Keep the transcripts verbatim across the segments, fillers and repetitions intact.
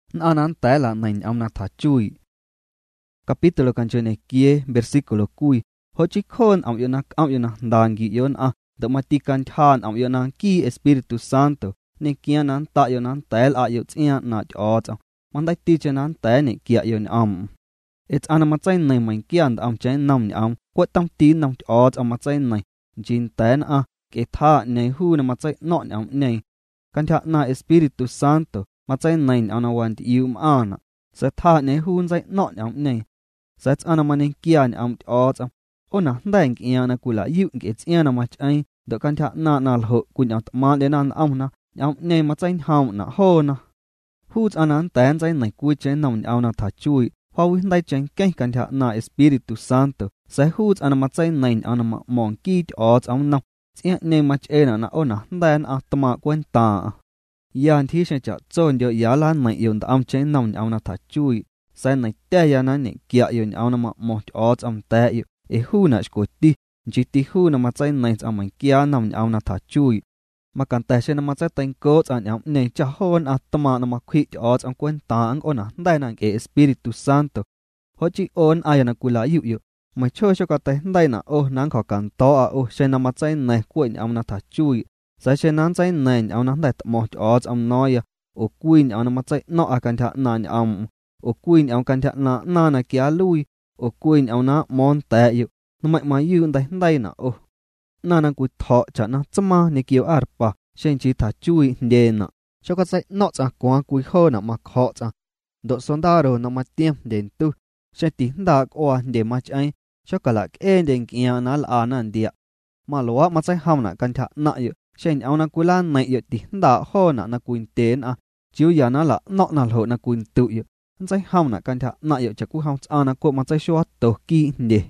Anan ta la nain am na tha chui. Capítulo canchone kie versículo kui. Hochi khon am yona am yona dangi yon a do matikan than am yona ki Espíritu Santo ne kianan ta yonan tel a yo tsian na ot. Mandai ti chenan ta ne kia yon am. It's ana matsay nay man kian am chen nam ni am kwat tam tin nam ot am matsay nay jin ten a ke tha ne hu na matsay no am ne kan tha na Espíritu Santo matsay nay ana wan ti um ana sa tha ne hu zai no am ne sa ana manin kian am ot am ona ndang iana kula yu ke tsiana mach ai do kan tha na na ho kun am ma le nan am na am ne matsay ham na ho na hu anan ten zai nay ku chen nam am na tha chui hoa vi ndai chen ken kan tha na Espíritu Santo sa hu ana matsay nay ana ma mon ki ot am na tsian ne mach e na na ona ndan a tama kwen ta yan thi se cha chon dio ya lan mai yon am chen nam am na tha chui sa nay te ya na ne kia yon am na ma mo ot am te e hu na sko ti ji ti hu na matsay nay am mai kia nam am na tha chui ma kan ta se na matsay ten ko an am ne cha hon a tama na ma khwi ot am kwen ta ang ona ndai na ke Espíritu Santo ho chi on ayana kula yu yu mai cho cho ka te ndai na o nang kho kan to a o se na matsay nay kwen am na tha chui sa se nan tsay nay am na ndai mo ot am noya o kuin am na matsay no a kan tha na am o kuin am kan tha na na na kia lui o kuin am na mon ta yu no mai mai yu ndai ndai na o na na ku tho cha na tsma ni kiu arpa shen chi tha chui de na cho ka tsay no cha kwa ku ho na ma kho cha do sondaro na ma tiam den tu shen ti nda kwa de ma chai cho ka la ke den kia na la nan dia ma lo ma tsay ham na kan tha na yu shen au na ku la nai yu ti nda ho na na kuin ten a chiu ya na la no na lo na kuin tu yu tsay ham na kan tha na yu cha ku ham cha na ko ma tsay sho to ki de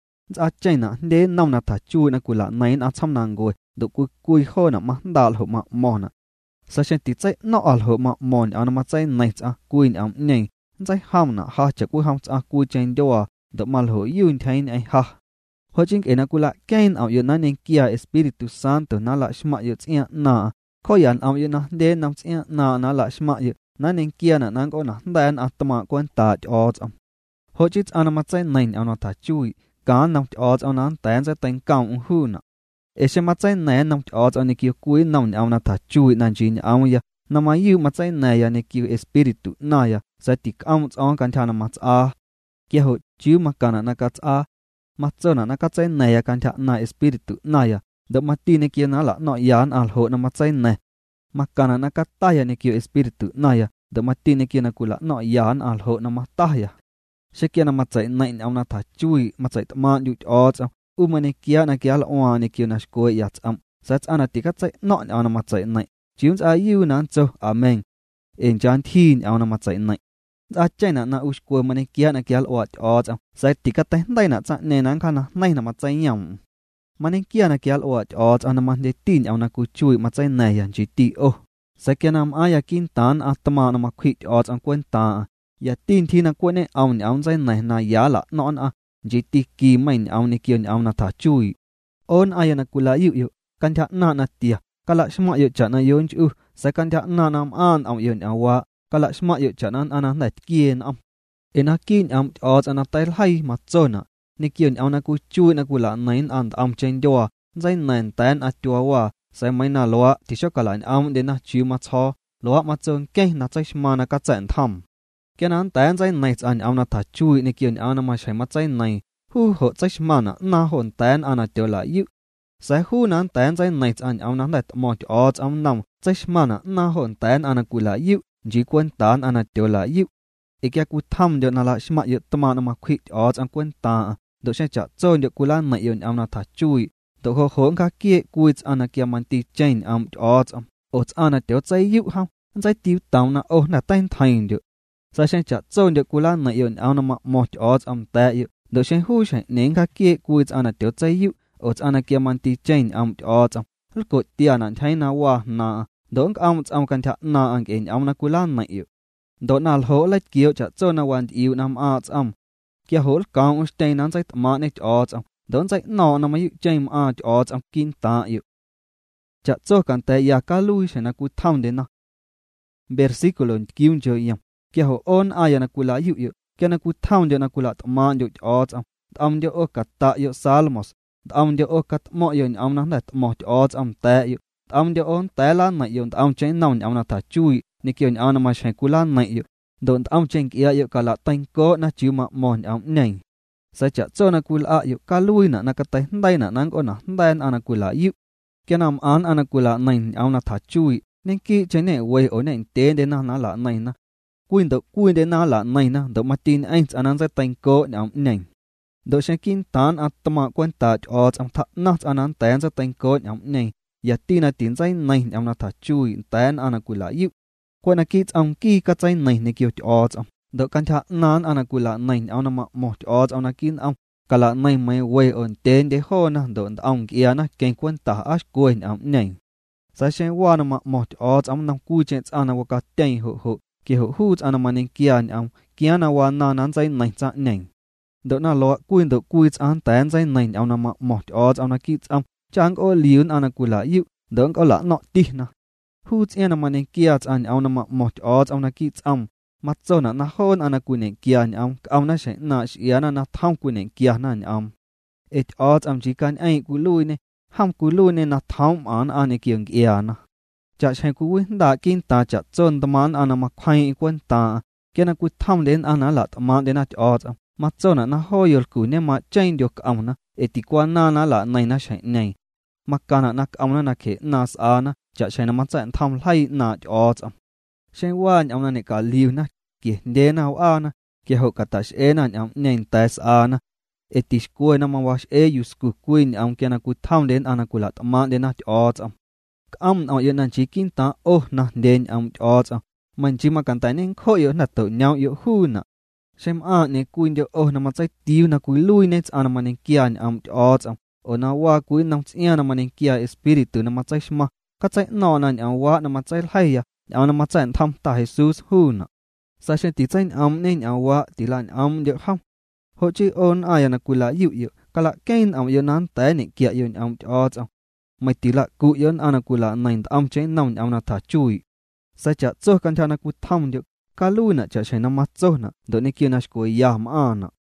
a chai na de nam na tha chu na kula nai na cham nang go do ku kui ho na ma dal ho ma mo na sa shen ti chai no al ho ma mon an ma chai nai cha kuin am nei chai ham na ha cha ku ham cha ku chen do do mal ho yun thain ai ha ho jing ena kula kain am yu na nen kia Espíritu Santo na la shma yu chia na kho yan am yu na de nam chia na na la shma yu na nen kia na nang ko na dan atma kwan ta ot am ho chit an ma chai nai an ta chui kan nam ot an an tan za ten kaung hu na e se ma chai nai nam ot an ki ku nam an na tha chui nan jin am ya na ma yu ma chai nai ya ne ki Espíritu na ya za ti kam on kan tha na ma a ki ho chu ma kana na ka a ma chona na ka chai nai ya kan tha na Espíritu na ya do ma ti ne ki na la no yan al ho na ma chai nai ma kana na ka ta ya ne ki Espíritu na ya do ma ti ne ki na kula no yan al ho na ma ta ya se kia na matsay nai am na tha chui matsay ma yu ot am u ma ne kia na kia la wa ne kia na sko ya am sa ana ti ka tsai no na matsay nai chiun a yu nan cho amen en jan thin am na matsay nai a chai na na u sko ma ne kia na kia la ot ot am sa ti ka tai dai na cha ne nan kana nai na matsay yam ma ne kia na kia la ot ot an ma de tin am na ku chui matsay nai yan ji ti o sa kia nam a ya kin tan atma na ma khwi ot am kwen ta ya tin thi na ko ne aw ni aw zai nai na ya la non a ji ti ki mai ni aw ni ki ni aw na tha chui on ayana kula yu yu kan tha na na tia kala shma yu cha na yon chu sa kan tha na nam an aw yu ni awa kala shma yu cha nan ana na kien am ena kin am os ana tai hai ma chona ni ki ni aw na ku chui na kula nain an am chen do zai nan tan a tua wa sai mai na lo ti sho kala am de na chu ma cho lo ma chon ke na chai shma na ka chen tham cáiนั้นแต่ใจในอันเอาหน้าถัดช่วยในเกี่ยวเอาหน้ามาใช้มาใจในหู้หัวใจมันน่ะหน้าหนแต่อันนั้นเดียวละยุใส่หู้นั้นแต่ใจในอันเอาหน้าได้หมดอดเอาหน้าใจมันน่ะหน้าหนแต่อันนั้นกูละยุจีกวนตาอันนั้นเดียวละยุอีกแกกูทำเดี๋ยวนั่นละสมัยยุตมาหน้ามาควิดอดอันกวนตาโดยใช้จัดโจนเดี๋ยวกูละในเกี่ยวเอาหน้าถัดช่วยตัวหัวหัวข้าเกี่ยกูจะอันนั้นเกี่ยมันตีเจนเอาอดอดอันนั้นเดียวใจยุห้ามใจติวตาวน่ะโอ้น่ะเต้นไทยเดี๋ยวsa shen cha zon de kula na yon au na ma mo ot am ta yu do shen hu shen nen ka kie ku ana tyo chai yu ot ana kia man ti chain am ot am l ko tia nan thai na wa na dong am am kan tha na ang en am na kula na yu do nal ho la kio cha zon na wan yu nam a am kia hol kaung stein nan sai ma ne ot am don sai no na ma yu chain a ot am kin ta yu cha zo kan ta ya ka lui shen na ku tham de na versículo quince yam kia hồ on aya na kula yu yu kia na ku thang jo na kula tman jo os am am jo o kata yo salmos am jo o kat mo yo am na net mo os am ta yu am jo on ta la na yo am chen naun am na ta chui ni kio ni am ma shen kula na yu don am chen kia yu kala tan ko na chu ma mon am nei sa cha cho na kula yu ka lui na na ka tai ndai na nang ona ndai ana kula yu kia nam an ana kula nain am na ta chui nên ki chế này quay ở này tế đến na là này na quên được quên đến na là này na được mà tin anh anh anh sẽ thành cố nhắm này được sẽ kinh tán à tâm quan ta cho anh thật na anh anh tên sẽ thành cố nhắm này giờ tin là tin trái này nhắm là thật chui tên anh cũng là yêu quan là ki anh ki cái trái này này kêu cho anh được căn thật nan anh cũng là này anh mà một cho anh là kinh anh cả là này mấy quay ở tên để ho na được anh kia na kinh quan ta ác quên nhắm này sa shen wa na ma mo os am nam ku chen ana wa ka ten ho ho ki ho hu ana manin kian am kiana wa na nan zai nai cha neng do na lo kuin do ku an tan zai nai am na ma mo os am na ki am chang o liun ana kula yu dong ko la no ti na hu ana manin kia an am na ma mo os am na ki am mat zo na na hon ana ku nen kian am am na shen na shi ana na thang ku nen kia na am et os am ji kan ai ku lui ne ham cú lu nên na tháo án anh kiêng kia na, chả chạy cú đã kinh ta chả chọn tầm án anh mà khoai quân ta, kia na cú tham đến anh là tầm án đến na chọn, mà chọn na hoi yol cú nên mà change được ông na, eti quan na na là này na chạy này, mà cả na na ông na na khe na sa na, chả chạy na mà chạy tham lại na chọn, chạy qua ông na này cả liu na, kia đến nào à na, kia hậu cả ta sẽ na ông nên ta sa na. Etis kue na mawas e yusku kuin am kia na ku tham đến ana kula tama đến na chot am am au yen nan chi kin ta o na den am chot am man chi ma kan tai nen kho yo na to nyao yo hu na sem a ne kuin de o na ma chai tiu na ku lui ne ana manen kia am chot am o na wa ku nam chia na manen kia espiritu na ma chai sma ka chai no na am wa na ma chai hai ya am na ma chai tham ta Jesus hu na sa shen ti chai am ne am wa ti lan am de ham họ chỉ ôn ai na kula yu yu kala kain am yo nan ta ni kia yo am cho cho mai ti la ku yo ana kula nain am chen nam am na tha chui sa cha cho kan tha na ku tham dik kalu na cha chen na ma cho na do ni kia na ko ya ma na